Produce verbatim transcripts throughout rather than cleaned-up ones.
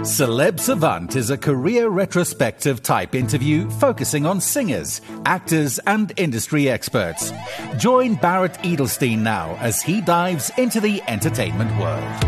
Celeb Savant is a career retrospective type interview focusing on singers, actors, and industry experts. Join Barrett Edelstein now as he dives into the entertainment world.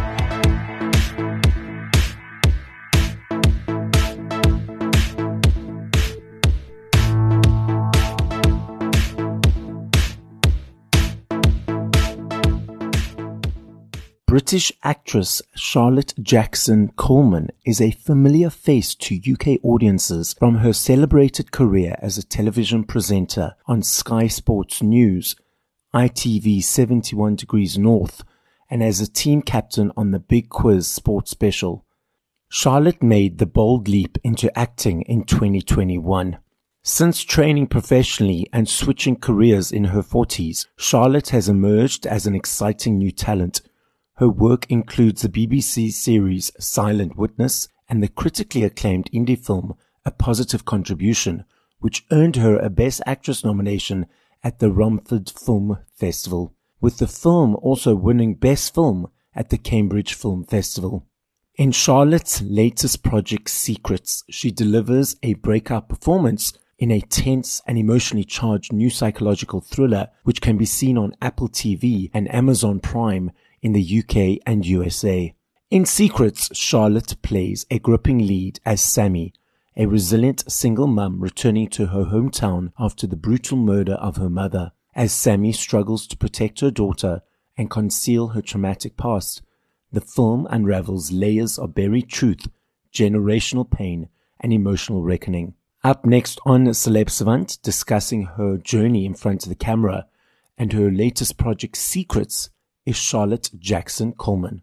British actress Charlotte Jackson Coleman is a familiar face to U K audiences from her celebrated career as a television presenter on Sky Sports News, I T V seventy-one Degrees North, and as a team captain on the Big Quiz Sports Special. Charlotte made the bold leap into acting in twenty twenty-one. Since training professionally and switching careers in her forties, Charlotte has emerged as an exciting new talent. Her work includes the B B C series Silent Witness and the critically acclaimed indie film A Positive Contribution, which earned her a Best Actress nomination at the Romford Film Festival, with the film also winning Best Film at the Cambridge Film Festival. In Charlotte's latest project Secrets, she delivers a breakout performance in a tense and emotionally charged new psychological thriller which can be seen on Apple T V and Amazon Prime in the U K and U S A. In Secrets, Charlotte plays a gripping lead as Sammy, a resilient single mum returning to her hometown after the brutal murder of her mother. As Sammy struggles to protect her daughter and conceal her traumatic past, the film unravels layers of buried truth, generational pain, and emotional reckoning. Up next on Celeb Savant, discussing her journey in front of the camera and her latest project Secrets, is Charlotte Jackson Coleman.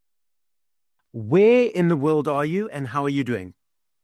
Where in the world are you and how are you doing?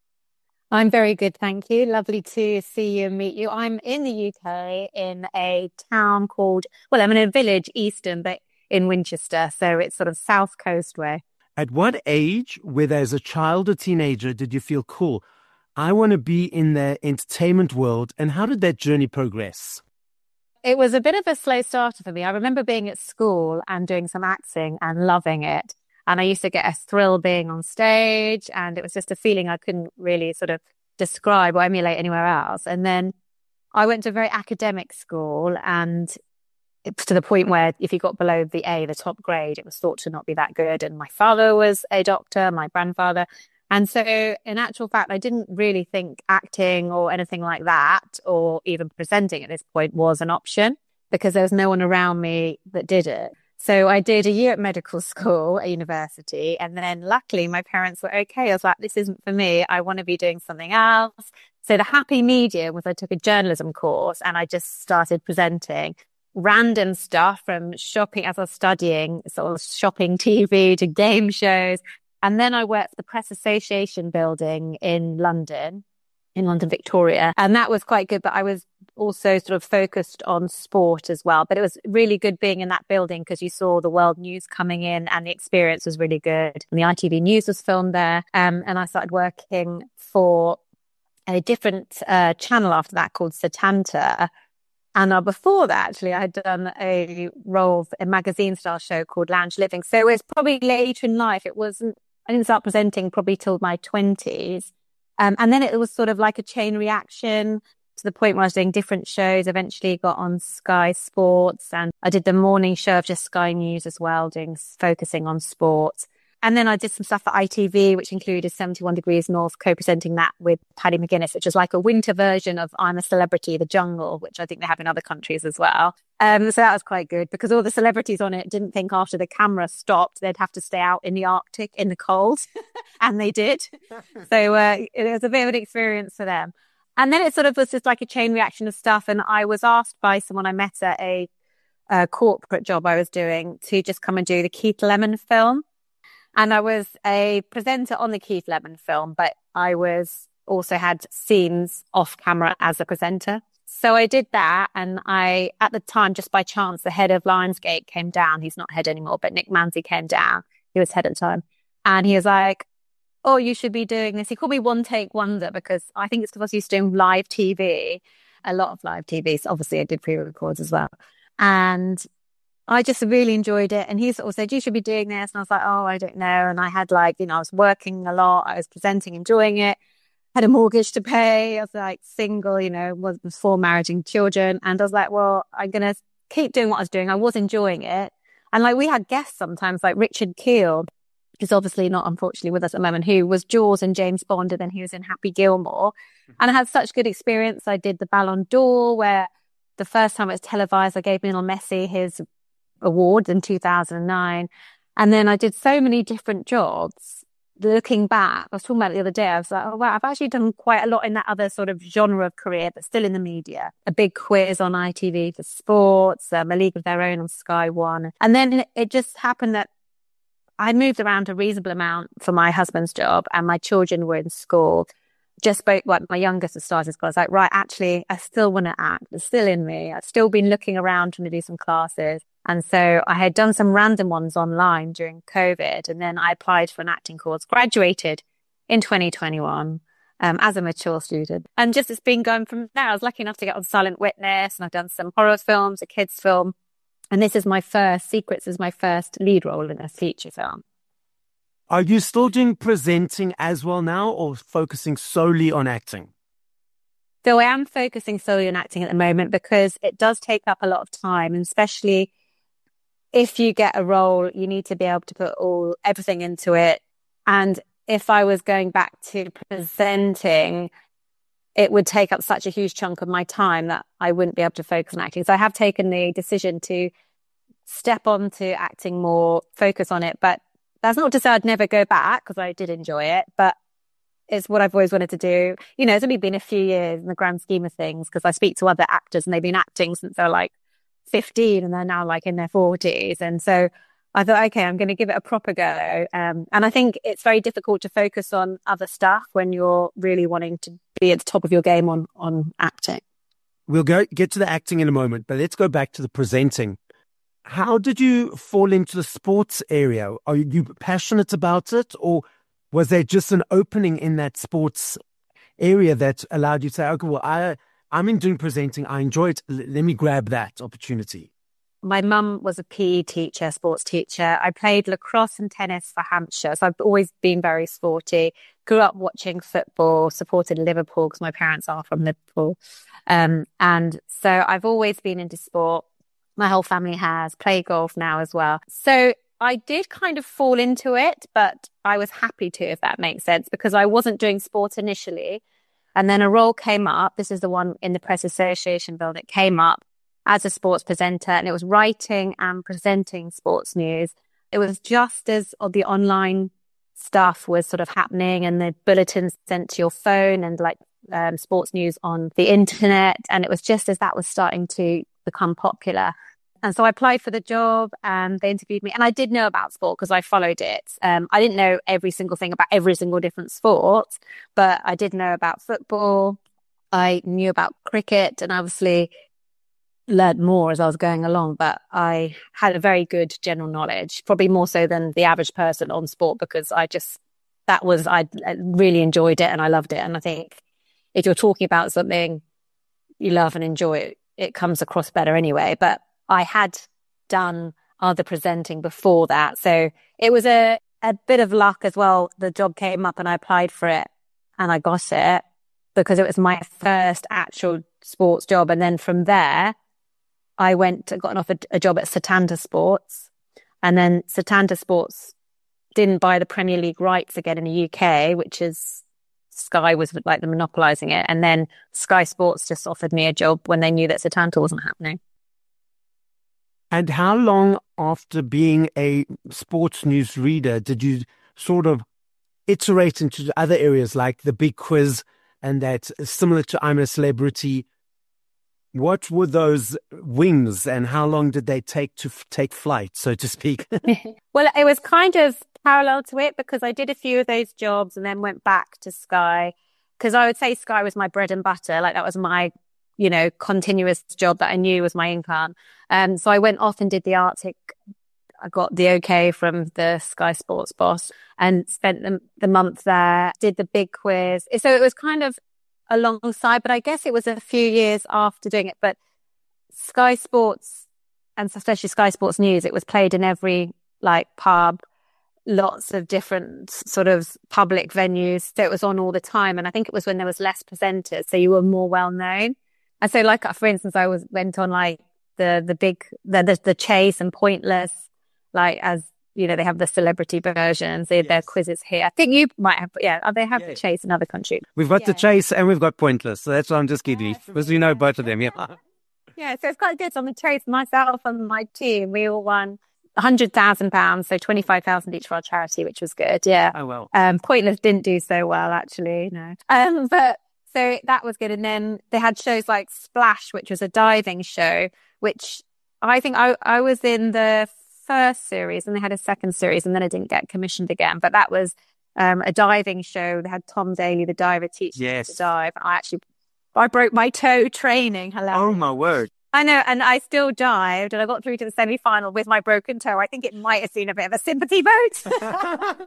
I'm very good, thank you. Lovely to see you and meet you. I'm in the U K in a town called, well, I'm in a village, Easton, but in Winchester, so it's sort of south coast way. At what age, whether as a child or teenager, did you feel, cool, I want to be in the entertainment world, and how did that journey progress? It was a bit of a slow starter for me. I remember being at school and doing some acting and loving it. And I used to get a thrill being on stage, and it was just a feeling I couldn't really sort of describe or emulate anywhere else. And then I went to a very academic school, and it was to the point where if you got below the A, the top grade, it was thought to not be that good. And my father was a doctor, my grandfather. And so in actual fact, I didn't really think acting or anything like that, or even presenting at this point, was an option because there was no one around me that did it. So I did a year at medical school at university. And then luckily my parents were okay. I was like, this isn't for me. I want to be doing something else. So the happy medium was I took a journalism course and I just started presenting random stuff from shopping as I was studying, sort of shopping T V to game shows. And then I worked for the Press Association building in London, in London, Victoria. And that was quite good. But I was also sort of focused on sport as well. But it was really good being in that building because you saw the world news coming in and the experience was really good. And the I T V News was filmed there. Um, and I started working for a different uh, channel after that called Setanta. And uh, before that, actually, I had done a role for a magazine-style show called Lounge Living. So it was probably later in life. It wasn't, I didn't start presenting probably till my twenties. Um, and then it was sort of like a chain reaction to the point where I was doing different shows. Eventually got on Sky Sports, and I did the morning show of just Sky News as well, doing focusing on sports. And then I did some stuff for I T V, which included seventy-one Degrees North, co-presenting that with Paddy McGuinness, which is like a winter version of I'm a Celebrity, The Jungle, which I think they have in other countries as well. Um, so that was quite good because all the celebrities on it didn't think after the camera stopped, they'd have to stay out in the Arctic in the cold. And they did. So uh, it was a bit of an experience for them. And then it sort of was just like a chain reaction of stuff. And I was asked by someone I met at a, a corporate job I was doing to just come and do the Keith Lemon film. And I was a presenter on the Keith Lemon film, but I was also had scenes off camera as a presenter. So I did that. And I, at the time, just by chance, the head of Lionsgate came down. He's not head anymore, but Nick Manzi came down. He was head at the time. And he was like, oh, you should be doing this. He called me One Take Wonder because I think it's because I was used to doing live T V, a lot of live T V. So obviously I did pre-records as well. And I just really enjoyed it. And he sort of said, you should be doing this. And I was like, oh, I don't know. And I had like, you know, I was working a lot. I was presenting, enjoying it. Had a mortgage to pay. I was like single, you know, was before marriage and children. And I was like, well, I'm going to keep doing what I was doing. I was enjoying it. And like we had guests sometimes, like Richard Keel, who's obviously not unfortunately with us at the moment, who was Jaws and James Bond, and then he was in Happy Gilmore. And I had such good experience. I did the Ballon d'Or, where the first time it was televised, I gave Lionel Messi his award in two thousand nine. And then I did so many different jobs. Looking back, I was talking about it the other day, I was like, oh wow, I've actually done quite a lot in that other sort of genre of career, but still in the media. A big quiz on I T V for sports, um, A League of Their Own on Sky One. And then it just happened that I moved around a reasonable amount for my husband's job, and my children were in school. Just spoke, like my youngest has started school. I was like, right, actually, I still want to act. It's still in me. I've still been looking around trying to do some classes. And so I had done some random ones online during COVID. And then I applied for an acting course, graduated in twenty twenty-one um, as a mature student. And just it's been going from there. I was lucky enough to get on Silent Witness, and I've done some horror films, a kids film. And this is my first, Secrets is my first lead role in a feature film. Are you still doing presenting as well now, or focusing solely on acting? So I am focusing solely on acting at the moment because it does take up a lot of time, and especially if you get a role, you need to be able to put all everything into it. And if I was going back to presenting, it would take up such a huge chunk of my time that I wouldn't be able to focus on acting. So I have taken the decision to step on to acting more, focus on it. But that's not to say I'd never go back, because I did enjoy it, but it's what I've always wanted to do. You know, it's only been a few years in the grand scheme of things, because I speak to other actors and they've been acting since they're like fifteen and they're now like in their forties. And so I thought, okay, I'm going to give it a proper go. Um, and I think it's very difficult to focus on other stuff when you're really wanting to be at the top of your game on, on acting. We'll go get to the acting in a moment, but let's go back to the presenting. How did you fall into the sports area? Are you passionate about it, or was there just an opening in that sports area that allowed you to say, okay, well, I, I'm in doing presenting. I enjoy it. L- let me grab that opportunity. My mum was a P E teacher, sports teacher. I played lacrosse and tennis for Hampshire. So I've always been very sporty. Grew up watching football, supported Liverpool because my parents are from Liverpool. Um, and so I've always been into sport. My whole family has. Play golf now as well. So I did kind of fall into it, but I was happy to, if that makes sense, because I wasn't doing sport initially. And then a role came up. This is the one in the Press Association bill that came up as a sports presenter, and it was writing and presenting sports news. It was just as the online stuff was sort of happening, and the bulletins sent to your phone, and like um, sports news on the internet. And it was just as that was starting to become popular. And so I applied for the job, and they interviewed me, and I did know about sport because I followed it. Um, I didn't know every single thing about every single different sport, but I did know about football. I knew about cricket, and obviously learned more as I was going along, but I had a very good general knowledge, probably more so than the average person on sport, because I just, that was, I really enjoyed it and I loved it. And I think if you're talking about something you love and enjoy, it, it comes across better anyway. But I had done other presenting before that. So it was a, a bit of luck as well. The job came up and I applied for it and I got it because it was my first actual sports job. And then from there, I went, got an offer, a job at Setanta Sports. And then Setanta Sports didn't buy the Premier League rights again in the U K, which is Sky was like the monopolising it. And then Sky Sports just offered me a job when they knew that Setanta wasn't happening. And how long after being a sports news reader did you sort of iterate into other areas like the big quiz and that similar to I'm a Celebrity? What were those wings and how long did they take to f- take flight, so to speak? Well, it was kind of parallel to it because I did a few of those jobs and then went back to Sky, because I would say Sky was my bread and butter. Like that was my, you know, continuous job that I knew was my income. Um, so I went off and did the Arctic. I got the okay from the Sky Sports boss and spent the, the month there, did the big quiz. So it was kind of alongside, but I guess it was a few years after doing it. But Sky Sports and especially Sky Sports News, it was played in every like pub, lots of different sort of public venues. So it was on all the time. And I think it was when there was less presenters, so you were more well known. And so like, for instance, I was went on like the, the big, the, the, the Chase and Pointless, like as, you know, they have the celebrity versions, they have yes. their quizzes here. I think you might have, yeah, they have yeah. the Chase in other countries. We've got yeah. the Chase and we've got Pointless. So that's why I'm just kidding. Yeah, because you know both of them, yeah. Yeah, so it's quite good. On the Chase, myself and my team, we all won one hundred thousand pounds, so twenty-five thousand each for our charity, which was good, yeah. Oh, well. Um, Pointless didn't do so well, actually, no. Um, but so that was good. And then they had shows like Splash, which was a diving show, which I think I, I was in the first series and they had a second series and then I didn't get commissioned again. But that was um, a diving show. They had Tom Daly, the diver, teaching yes. us to dive. I actually, I broke my toe training. Hello. Oh, my word. I know, and I still dived, and I got through to the semi-final with my broken toe. I think it might have seen a bit of a sympathy vote. But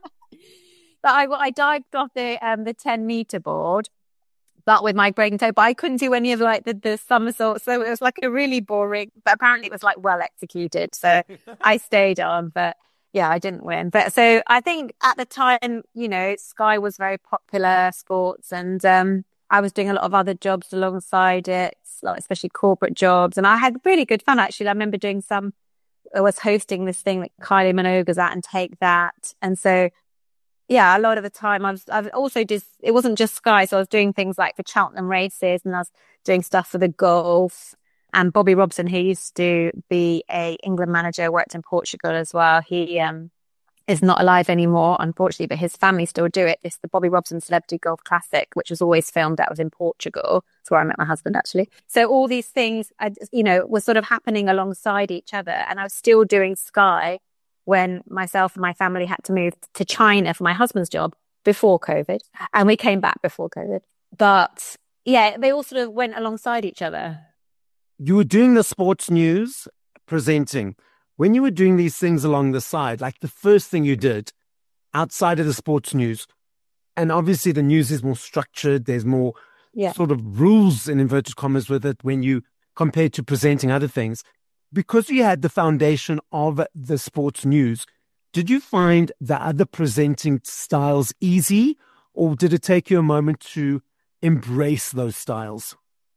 I, I dived off the um, the ten meter board, but with my broken toe. But I couldn't do any of like the, the somersaults, so it was like a really boring. But apparently, it was like well executed, so I stayed on. But yeah, I didn't win. But so I think at the time, you know, Sky was very popular sports, and um, I was doing a lot of other jobs alongside it, like especially corporate jobs. And I had really good fun, actually. I remember doing some, I was hosting this thing that Kylie Minogue's at and Take That. And so, yeah, a lot of the time I was, I also did, it wasn't just Sky. So I was doing things like for Cheltenham races and I was doing stuff for the golf. And Bobby Robson, who used to be a England manager, worked in Portugal as well. He, um, is not alive anymore, unfortunately, but his family still do it. It's the Bobby Robson Celebrity Golf Classic, which was always filmed out was in Portugal. That's where I met my husband, actually. So all these things, I, you know, were sort of happening alongside each other. And I was still doing Sky when myself and my family had to move to China for my husband's job before COVID. And we came back before COVID. But yeah, they all sort of went alongside each other. You were doing the sports news, presenting. When you were doing these things along the side, like the first thing you did outside of the sports news, and obviously the news is more structured, there's more yeah. sort of rules in inverted commas with it when you compare to presenting other things. Because you had the foundation of the sports news, did you find the other presenting styles easy, or did it take you a moment to embrace those styles?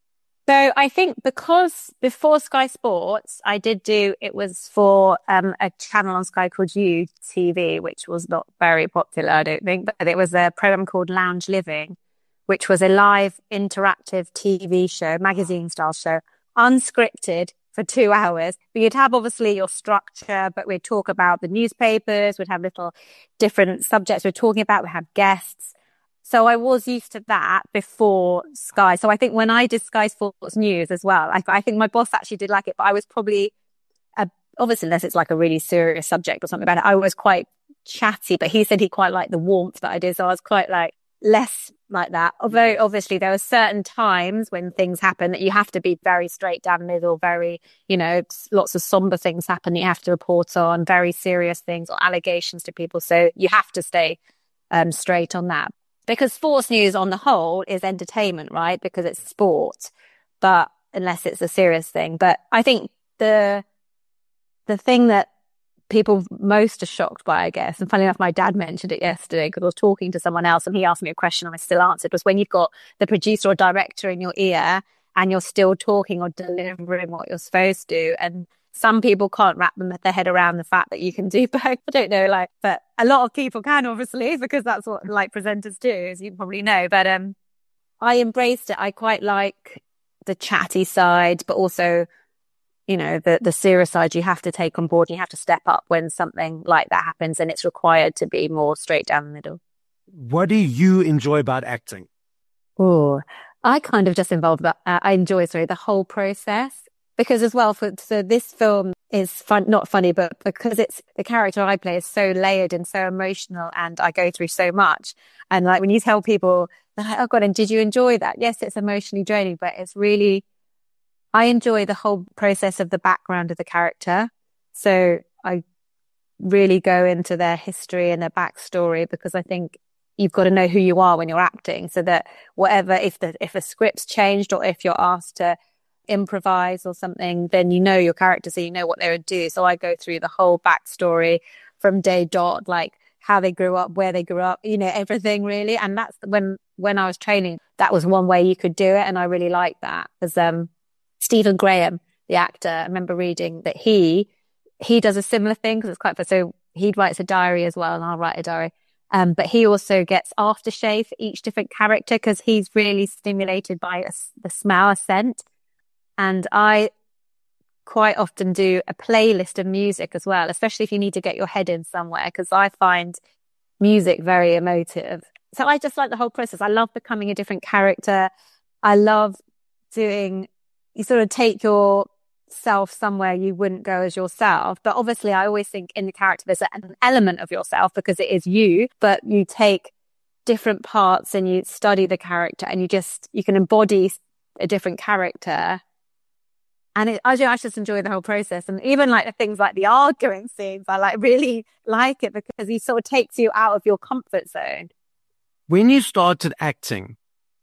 So I think because before Sky Sports, I did do, it was for um, a channel on Sky called U T V, which was not very popular, I don't think, but it was a program called Lounge Living, which was a live interactive T V show, magazine style show, unscripted for two hours. But you'd have obviously your structure, but we'd talk about the newspapers, we'd have little different subjects we're talking about, we'd have guests. So I was used to that before Sky. So I think when I did Sky Sports News as well, I, I think my boss actually did like it, but I was probably, a, obviously unless it's like a really serious subject or something about it, I was quite chatty, but he said he quite liked the warmth that I did. So I was quite like less like that. Although obviously there were certain times when things happen that you have to be very straight down the middle, very, you know, lots of somber things happen that you have to report on, very serious things or allegations to people. So you have to stay um, straight on that. Because sports news on the whole is entertainment, right? Because it's sport, but unless it's a serious thing. But I think the the thing that people most are shocked by, I guess, and funny enough, my dad mentioned it yesterday because I was talking to someone else and he asked me a question and I still answered, was when you've got the producer or director in your ear and you're still talking or delivering what you're supposed to. And some people can't wrap them, their head around the fact that you can do both. I don't know, like, but a lot of people can, obviously, because that's what like presenters do, as you probably know. But um, I embraced it. I quite like the chatty side, but also, you know, the the serious side you have to take on board. You have to step up when something like that happens, and it's required to be more straight down the middle. What do you enjoy about acting? Oh, I kind of just involved that. Uh, I enjoy, sorry, the whole process. Because as well, for so this film is fun, not funny, but because it's the character I play is so layered and so emotional, and I go through so much. And like when you tell people, they're like, "Oh God, and did you enjoy that?" Yes, it's emotionally draining, but it's really, I enjoy the whole process of the background of the character. So I really go into their history and their backstory because I think you've got to know who you are when you're acting, so that whatever if the if a script's changed or if you're asked to improvise or something, then you know your character, so you know what they would do. So I go through the whole backstory from day dot, like how they grew up, where they grew up, you know, everything really. And that's when, when I was training, that was one way you could do it. And I really liked that. Because um, Stephen Graham, the actor, I remember reading that he, he does a similar thing because it's quite, so he writes a diary as well and I'll write a diary. Um, but he also gets aftershave for each different character because he's really stimulated by a, the smell, a scent. And I quite often do a playlist of music as well, especially if you need to get your head in somewhere, because I find music very emotive. So I just like the whole process. I love becoming a different character. I love doing, you sort of take yourself somewhere you wouldn't go as yourself. But obviously I always think in the character, there's an element of yourself because it is you, but you take different parts and you study the character and you just, you can embody a different character. And it, I, I just enjoy the whole process. And even like the things like the arguing scenes, I like really like it because he sort of takes you out of your comfort zone. When you started acting,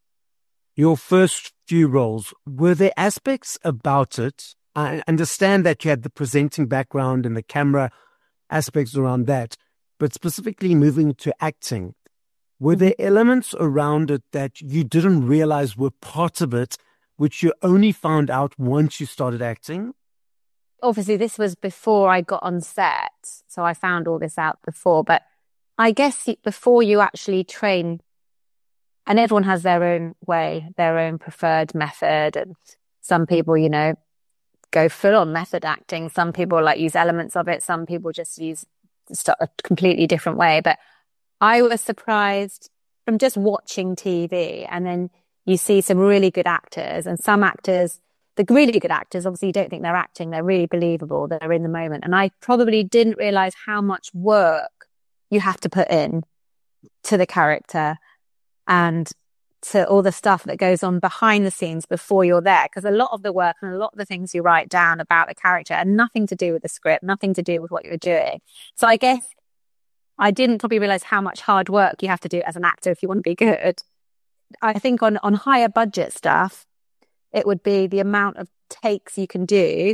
your first few roles, were there aspects about it? I understand that you had the presenting background and the camera aspects around that, but specifically moving to acting, were there elements around it that you didn't realize were part of it, which you only found out once you started acting? Obviously, this was before I got on set, so I found all this out before. But I guess before you actually train, and everyone has their own way, their own preferred method. And some people, you know, go full on method acting. Some people like use elements of it. Some people just use a completely different way. But I was surprised from just watching T V, and then you see some really good actors, and some actors, the really good actors, obviously you don't think they're acting, they're really believable, they're in the moment. And I probably didn't realize how much work you have to put in to the character and to all the stuff that goes on behind the scenes before you're there. Because a lot of the work and a lot of the things you write down about the character are nothing to do with the script, nothing to do with what you're doing. So I guess I didn't probably realize how much hard work you have to do as an actor if you want to be good. I think on, on higher budget stuff, it would be the amount of takes you can do,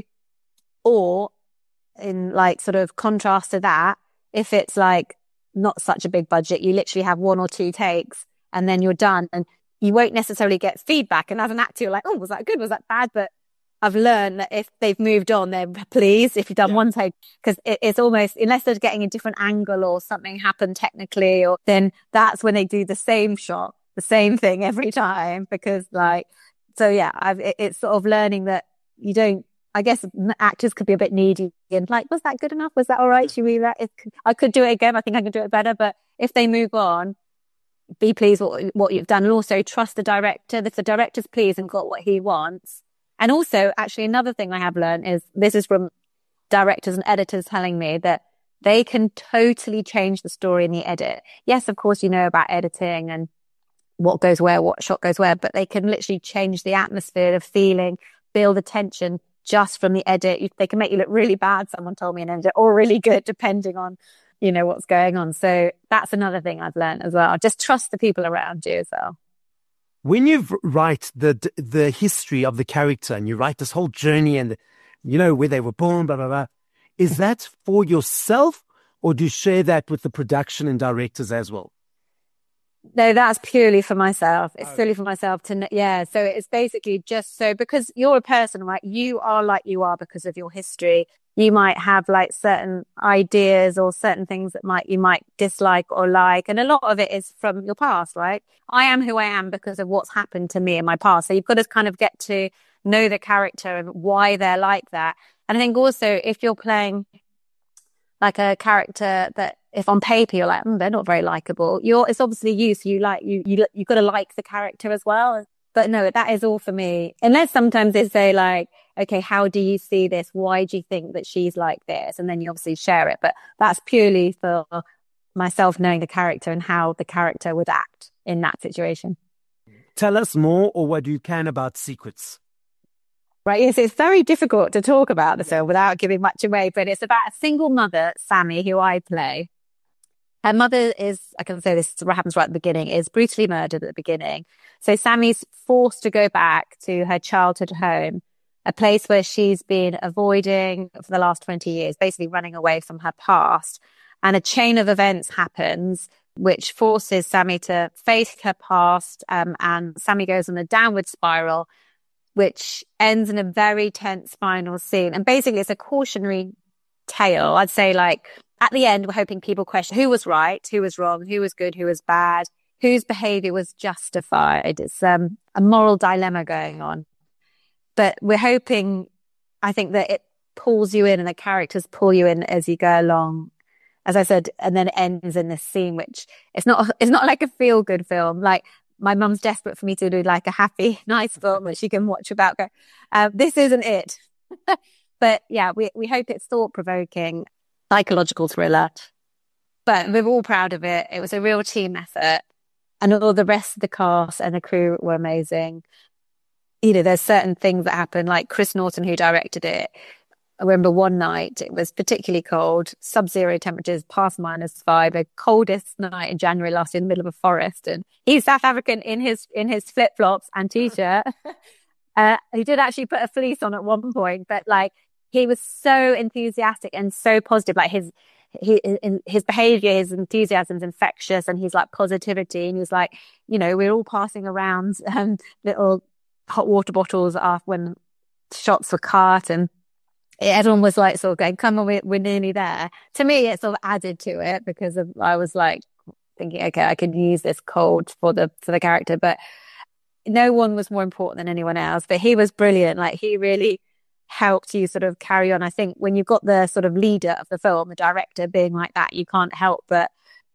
or in like sort of contrast to that, if it's like not such a big budget, you literally have one or two takes and then you're done, and you won't necessarily get feedback. And as an actor, you're like, oh, was that good? Was that bad? But I've learned that if they've moved on, they're pleased if you've done yeah. one take, because it, it's almost, unless they're getting a different angle or something happened technically, or then that's when they do the same shot, the same thing every time. Because like, so yeah, I've, it, it's sort of learning that you don't, I guess actors could be a bit needy and like, was that good enough? Was that all right? Should we, it, I could do it again. I think I can do it better. But if they move on, be pleased with what, what you've done, and also trust the director. If the director's pleased and got what he wants. And also, actually, another thing I have learned is, this is from directors and editors telling me, that they can totally change the story in the edit. Yes, of course, you know about editing and what goes where, what shot goes where, but they can literally change the atmosphere, the feeling, build the tension just from the edit. You, they can make you look really bad, someone told me, in an edit, or really good, depending on, you know, what's going on. So that's another thing I've learned as well. Just trust the people around you as well. When you write the the history of the character and you write this whole journey and, you know, where they were born, blah, blah, blah, is that for yourself, or do you share that with the production and directors as well? No, that's purely for myself. It's purely for myself to, yeah. So it's basically just so, because you're a person, right? You are like you are because of your history. You might have like certain ideas or certain things that might, you might dislike or like. And a lot of it is from your past, right? I am who I am because of what's happened to me in my past. So you've got to kind of get to know the character and why they're like that. And I think also, if you're playing like a character that, if on paper you're like, mm, they're not very likable, you're, it's obviously you. So you like, you, you, you've got to like the character as well. But no, that is all for me. Unless sometimes they say like, okay, how do you see this? Why do you think that she's like this? And then you obviously share it. But that's purely for myself knowing the character and how the character would act in that situation. Tell us more, or what you can, about Secrets. Right, yes, it's very difficult to talk about the film without giving much away, but it's about a single mother, Sammy, who I play. Her mother is, I can say this, what happens right at the beginning, is brutally murdered at the beginning. So Sammy's forced to go back to her childhood home a place where she's been avoiding for the last twenty years, basically running away from her past. And a chain of events happens, which forces Sammy to face her past. Um, and Sammy goes on a downward spiral, which ends in a very tense final scene. And basically, it's a cautionary tale. I'd say, like, at the end, we're hoping people question who was right, who was wrong, who was good, who was bad, whose behavior was justified. It's um, a moral dilemma going on. But we're hoping, I think, that it pulls you in and the characters pull you in as you go along. As I said, and then it ends in this scene, which it's not, it's not like a feel good film. Like, my mum's desperate for me to do like a happy, nice film that she can watch about go, uh, this isn't it. But yeah, we, we hope it's thought provoking, psychological thriller, but we're all proud of it. It was a real team effort, and all the rest of the cast and the crew were amazing. You know, there's certain things that happen, like Chris Norton, who directed it. I remember one night, it was particularly cold, sub-zero temperatures, past minus five, the coldest night in January last year in the middle of a forest. And he's South African in his in his flip-flops and t-shirt. uh, he did actually put a fleece on at one point, but like, he was so enthusiastic and so positive. Like, his he, his behavior, his enthusiasm is infectious, and he's like positivity. And he was like, you know, we're all passing around um, little hot water bottles after when shots were cut, and everyone was like sort of going, come on, we're, we're nearly there. To me, it sort of added to it, because of, I was like thinking, okay, I could use this cold for the for the character, but no one was more important than anyone else. But he was brilliant. Like, he really helped you sort of carry on. I think when you've got the sort of leader of the film, the director, being like that, you can't help but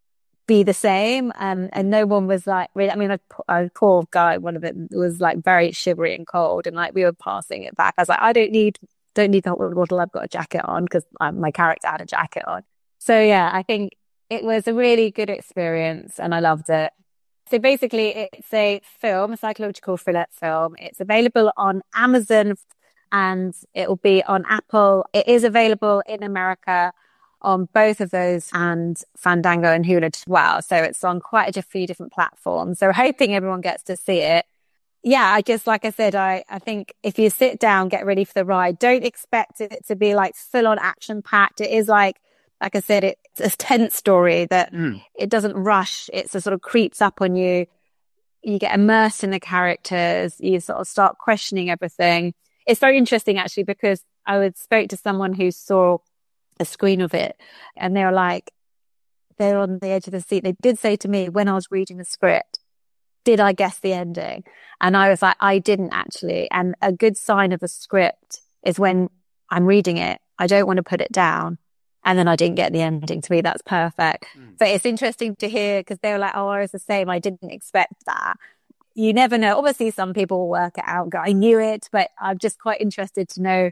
be the same. Um, and no one was like, really, I mean, a, a poor guy, one of it was like very shivery and cold, and like we were passing it back. I was like, I don't need, don't need the hot water bottle. I've got a jacket on, because um, my character had a jacket on. So yeah, I think it was a really good experience, and I loved it. So basically, it's a film, a psychological thriller film. It's available on Amazon, and it will be on Apple. It is available in America on both of those, and Fandango and Hulu as well. So it's on quite a few different platforms. So hoping everyone gets to see it. Yeah, I just, like I said, I, I think if you sit down, get ready for the ride, don't expect it to be like full on action packed. It is like, like I said, it's a tense story that mm. it doesn't rush. It sort of creeps up on you. You get immersed in the characters. You sort of start questioning everything. It's very interesting, actually, because I would spoke to someone who saw a screen of it, and they were like, they're on the edge of the seat. They did say to me when I was reading the script, did I guess the ending? And I was like, I didn't actually. And a good sign of a script is when I'm reading it, I don't want to put it down, and then I didn't get the ending. To me, that's perfect. Mm. But it's interesting to hear, because they were like, oh, I was the same. I didn't expect that. You never know. Obviously, some people will work it out. I knew it, but I'm just quite interested to know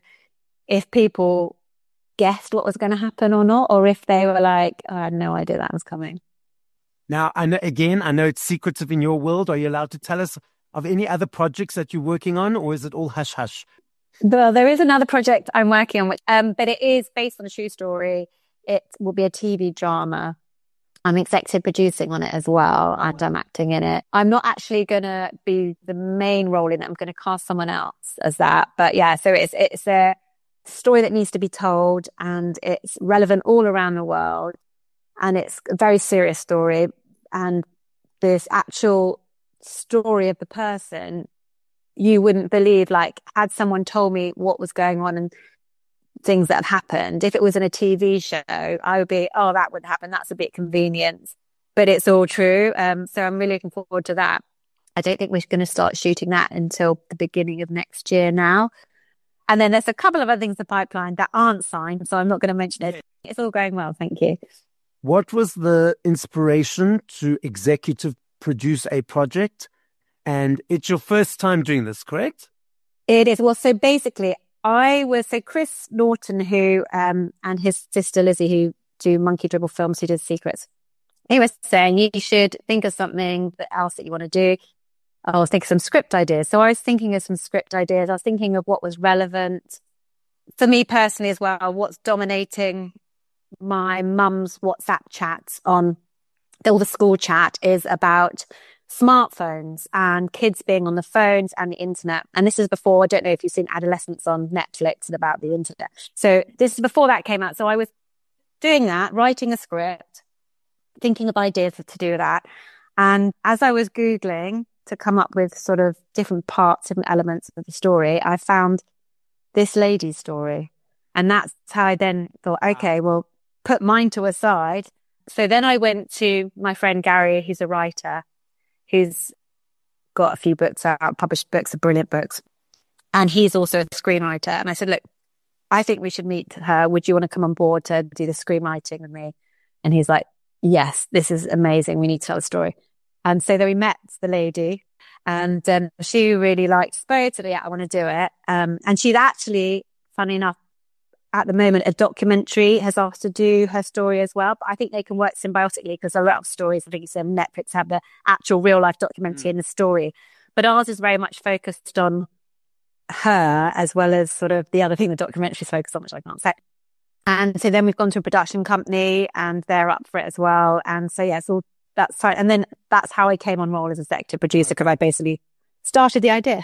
if people guessed what was going to happen or not, or if they were like, oh, I had no idea that was coming. Now, I know, again, I know it's secretive in your world. Are you allowed to tell us of any other projects that you're working on, or is it all hush hush? Well, there is another project I'm working on, which, um, but it is based on a true story. It will be a T V drama. I'm executive producing on it as well, and I'm acting in it. I'm not actually going to be the main role in it. I'm going to cast someone else as that. But yeah, so it's it's a story that needs to be told, and it's relevant all around the world, and it's a very serious story. And this actual story of the person, you wouldn't believe, like, had someone told me what was going on and things that have happened, if it was in a T V show, I would be, oh, that would happen. That's a bit convenient, but it's all true. Um, so I'm really looking forward to that. I don't think we're going to start shooting that until the beginning of next year now. And then there's a couple of other things in the pipeline that aren't signed, so I'm not going to mention it. It's all going well. Thank you. What was the inspiration to executive produce a project? And it's your first time doing this, correct? It is. Well, so basically, I was, so Chris Norton, who, um, and his sister Lizzie, who do Monkey Dribble Films, who does Secrets, he was saying you should think of something else that you want to do. I'll think of some script ideas. So I was thinking of some script ideas. I was thinking of what was relevant for me personally as well. What's dominating my mum's WhatsApp chats on all the school chat is about smartphones and kids being on the phones and the internet. And this is before, I don't know if you've seen Adolescence on Netflix and about the internet. So this is before that came out. So I was doing that, writing a script, thinking of ideas to do that. And as I was Googling to come up with sort of different parts and elements of the story, I found this lady's story. And that's how I then thought, okay, well, put mine to a side. So then I went to my friend Gary, who's a writer, who's got a few books out, published books, brilliant books. And he's also a screenwriter. And I said, look, I think we should meet her. Would you want to come on board to do the screenwriting with me? And he's like, yes, this is amazing. We need to tell a story. And so then we met the lady, and um, she really liked Spode. So yeah, I want to do it. Um, and she's actually, funny enough, at the moment, a documentary has asked to do her story as well. But I think they can work symbiotically, because a lot of stories, I think you said Netflix have the actual real life documentary mm. in the story. But ours is very much focused on her, as well as sort of the other thing the documentary is focused on, which I can't say. And so then we've gone to a production company, and they're up for it as well. And so, yeah, so that's fine. And then that's how I came on role as executive producer, because I basically started the idea.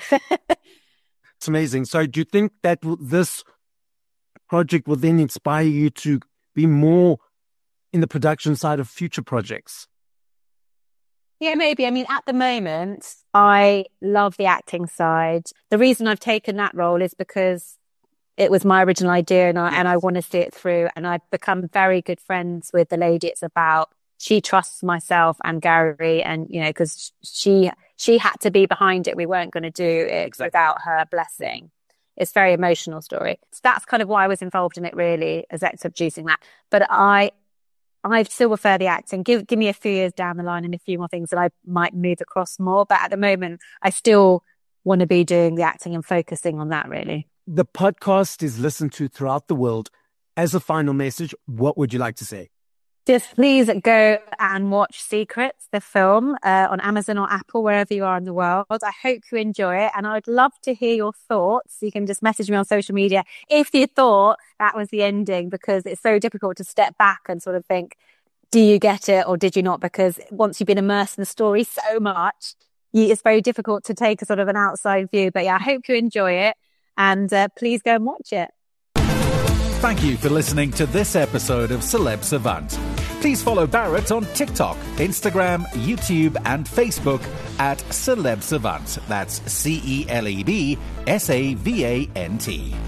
It's amazing. So do you think that this project will then inspire you to be more in the production side of future projects? Yeah, maybe. I mean, at the moment, I love the acting side. The reason I've taken that role is because it was my original idea, and I, and I want to see it through. And I've become very good friends with the lady it's about. She trusts myself and Gary, and, you know, because she she had to be behind it. We weren't going to do it exactly. without her blessing. It's a very emotional story. So that's kind of why I was involved in it, really, as executive producing that. But I I still prefer the acting. Give give me a few years down the line and a few more things that I might move across more. But at the moment, I still want to be doing the acting and focusing on that, really. The podcast is listened to throughout the world. As a final message, what would you like to say? Just please go and watch Secrets, the film, uh, on Amazon or Apple, wherever you are in the world. I hope you enjoy it. And I'd love to hear your thoughts. You can just message me on social media if you thought that was the ending, because it's so difficult to step back and sort of think, do you get it or did you not? Because once you've been immersed in the story so much, you, it's very difficult to take a sort of an outside view. But yeah, I hope you enjoy it. And uh, please go and watch it. Thank you for listening to this episode of Celeb Savant. Please follow Barrett on TikTok, Instagram, YouTube, and Facebook at Celeb Savant. That's C E L E B S A V A N T.